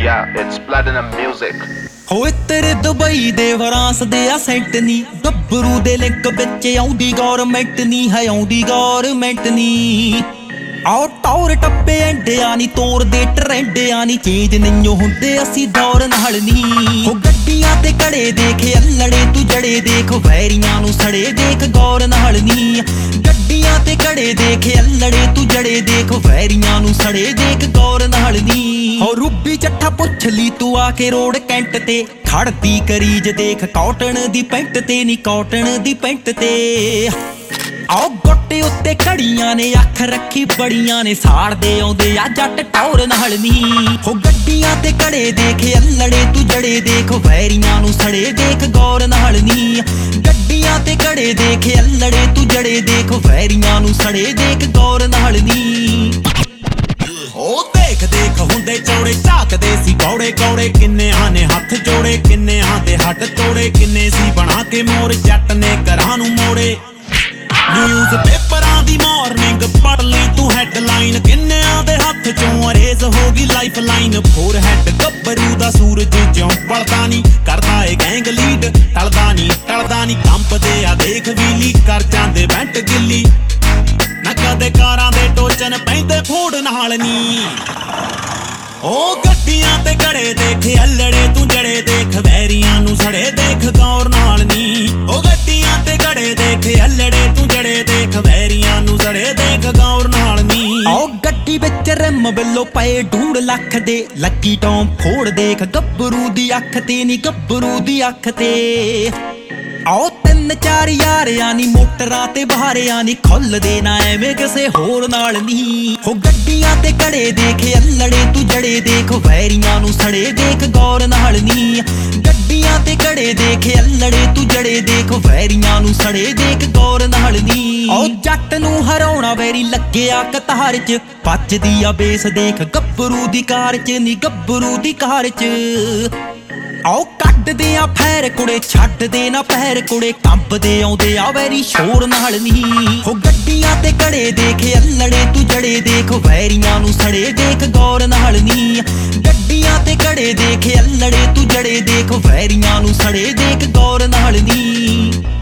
Yeah, it's Platinum Music. ਹੋਏ ਤੇਰੇ Dubai ਦੇ ਫਰਾਂਸ ਦੇ ਆ ਸੈਂਟ ਨੀ ਗੱਭਰੂ ਦੇ ਲਿੰਕ ਵਿੱਚ ਆਉਂਦੀ ਗੌਰਮੈਂਟ ਨੀ ਹੈ ਆਉਂਦੀ ਗੌਰਮੈਂਟ ਨੀ ਆਓ ਟੌਰ ਟੱਪੇ ਐਂਡਿਆ ਨੀ ਤੋਰ ਦੇ ਟਰੈਂਡਿਆ ਨੀ ਚੇਂਜ ਨਹੀਂ ਹੁੰਦੇ ਅਸੀਂ ਦੌਰ ਨਾਲ ਨੀ ਹੋ ਗੱਡੀਆਂ ਤੇ ਕੜੇ ਦੇਖੇ ਅਲੜੇ ਤੂੰ ਜੜੇ ਦੇਖ ਵੈਰੀਆਂ ਨੂੰ ਸੜੇ ਦੇਖ ਗੌਰ ਨਾਲ ਨੀ ਗੱਡੀਆਂ ਤੇ ਕੜੇ ਦੇਖੇ ਅਲੜੇ ਤੂੰ ਜੜੇ ਦੇਖ ਵੈਰੀਆਂ ਨੂੰ ਸੜੇ ਦੇਖ ਗੌਰ ਨਾਲ ਨੀ ਹੋ ਰੂਬੀ ਚੱਠਾ ਪੁੱਛ ਲਈ ਤੂੰ ਆ ਕੇ ਰੋਡ ਕੈਂਟ ਤੇ ਖੜਦੀ ਕਰੀਜ ਦੇਖ ਕਾਟਨ ਦੀ ਪੈਂਟ ਤੇ ਨੀ ਕਾਟਨ ਦੀ ਪੈਂਟ ਤੇ ਆਓ ਗੋਟੇ ਉੱਤੇ ਘੜੀਆਂ ਨੇ ਅੱਖ ਰੱਖੀ ਬੜੀਆਂ ਨੇ ਸਾੜਦੇ ਆਉਂਦੇ ਆ ਜੱਟ ਟੌਰ ਨਾਲ ਨੀ ਹੋ ਗੱਡੀਆਂ ਤੇ ਕੜੇ ਦੇਖੇ ਅਲੜੇ ਤੂੰ ਜੜੇ ਦੇਖ ਵੈਰੀਆਂ ਨੂੰ ਸੜੇ ਦੇਖ ਗੌਰ ਨਾਲ ਨੀ ਗੱਡੀਆਂ ਤੇ ਕੜੇ ਦੇਖੇ ਅਲੜੇ ਤੂੰ ਜੜੇ ਦੇਖ ਵੈਰੀਆਂ ਨੂੰ ਸੜੇ ਦੇਖ ਗੌਰ ਨਾਲ ਨੀ ਉਹ ਦੇਖ ਦੇਖ ਹੁੰਦੇ ਚੌੜੇ ਝਾਕਦੇ ਸੀ ਗੌੜੇ ਗੌੜੇ ਕਿੰਨਿਆਂ ਨੇ ਹੱਥ ਜੋੜੇ ਕਿੰਨਿਆਂ ਦੇ ਹੱਡ ਤੋੜੇ ਕਿੰਨੇ ਸੀ ਬਣਾ ਕੇ ਮੋਰ ਜੱਟ ਨੇ ਘਰਾਂ ਨੂੰ ਮੋੜੇ ਨਿਊਜ਼ ਪੇਪਰਾਂ ਦੀ ਮਾਰਨਿੰਗ ਪੜ ਲਈ ਤੂੰ ਹੈਡਲਾਈਨ ਕਿੰਨਿਆਂ ਦੇ ਹੱਥ ਚੋਂ ਅਰੇਜ਼ ਹੋ ਗਈ ਲਾਈਫ ਲਾਈਨ ਫੋਰ ਹੈਡ ਗੱਭਰੂ ਦਾ ਸੂਰਜ ਜਿਉਂ ਬਲਦਾ ਨਹੀਂ ਕਰਦਾ ਏ ਗੈਂਗ ਲੀਡ ਟਲਦਾ ਨਹੀਂ ਕੰਪਦੇ ਆ ਦੇਖ ਵੀਲੀ ਕਰ ਜਾਂਦੇ ਬੈਂਟ ਗਿੱਲੀ ਨਾ ਕਦੇ ਕਾਰਾਂ ਦੇ ਟੋਚਨ ਪੈਂਦੇ ਫੂਡ ਨਾਲ ਨੀ ਉਹ ਗੱਡੀਆਂ ਤੇ ਘੜੇ ਦੇਖੇ ਅਲੜੇ ਤੂੰ ਜੜੇ ਦੇਖ ਵੈਰੀਆਂ ਨੂੰ ਸੜੇ ਦੇਖ ਗੌਰ ਨਾਲ ਨੀ ਉਹ ਗੱਡੀਆਂ ਤੇ ਘੜੇ ਦੇਖੇ ਅਲੜੇ ਤੂੰ ਜੜੇ ਦੇਖ ਵੈਰੀਆਂ ਨੂੰ ਸੜੇ ਦੇਖ ਗੌਰ ਨਾਲ ਨੀ ਉਹ ਗੱਡੀ ਵਿੱਚ ਰਿਮ ਬਿੱਲੋ ਪਏ 2.5 ਲੱਖ ਦੇ ਲੱਕੀ ਟੌਮ ਫੋੜ ਦੇਖ ਗੱਭਰੂ ਦੀ ਅੱਖ ਤੇ ਨੀ ਗੱਭਰੂ ਦੀ ਅੱਖ ਤੇ ਆਓ 3-4 ਯਾਰਿਆਂ ਨੀ ਮੋਟਰਾਂ ਤੇ ਬਹਾਰਿਆਂ ਨੀ ਖੁੱਲਦੇ ਨਾ ਐਵੇਂ ਕਿਸੇ ਹੋਰ ਨਾਲ ਨੀ ਹੋ ਗੱਡੀਆਂ ਤੇ ਕੜੇ ਦੇਖੇ ਅਲੜੇ ਤੂੰ ਜੜੇ ਦੇਖ ਵੈਰੀਆਂ ਨੂੰ ਸੜੇ ਦੇਖ ਗੌਰ ਨਾਲ ਨੀ ਗੱਡੀਆਂ ਤੇ ਕੜੇ ਦੇਖੇ ਅਲੜੇ ਤੂੰ ਜੜੇ ਦੇਖ ਵੈਰੀਆਂ ਨੂੰ ਸੜੇ ਦੇਖ ਗੌਰ ਨਾਲ ਨੀ ਆਓ ਜੱਟ ਨੂੰ ਹਰਾਉਣਾ ਵੈਰੀ ਲੱਗਿਆ ਕਤਾਰ ਚ ਵੱਜਦੀ ਆ ਬੇਸ ਦੇਖ ਗੱਭਰੂ ਦੀ ਕਾਰ ਚ ਨੀ ਗੱਭਰੂ ਦੀ ਕਾਰ ਚ ਆਓ ਕੱਢਦੇ ਆ ਫੈਰ ਕੁੜੇ ਛੱਡਦੇ ਨਾ ਪਹਿਰ ਕੁੜੇ ਕੰਬਦੇ ਆਉਂਦੇ ਆ ਵੈਰੀ ਸ਼ੋਰ ਨਾਲ ਨੀ ਹੋ ਗੱਡੀਆਂ ਤੇ ਕੜੇ ਦੇਖੇ ਅਲੜੇ ਤੂੰ ਜੜੇ ਦੇਖ ਵੈਰੀਆਂ ਨੂੰ ਸੜੇ ਦੇਖ ਗੌਰ ਨਾਲ ਨੀ ਗੱਡੀਆਂ ਤੇ ਕੜੇ ਦੇਖੇ ਅਲੜੇ ਤੂੰ ਜੜੇ ਦੇਖ ਵੈਰੀਆਂ ਨੂੰ ਸੜੇ ਦੇਖ ਗੌਰ ਨਾਲ ਨੀ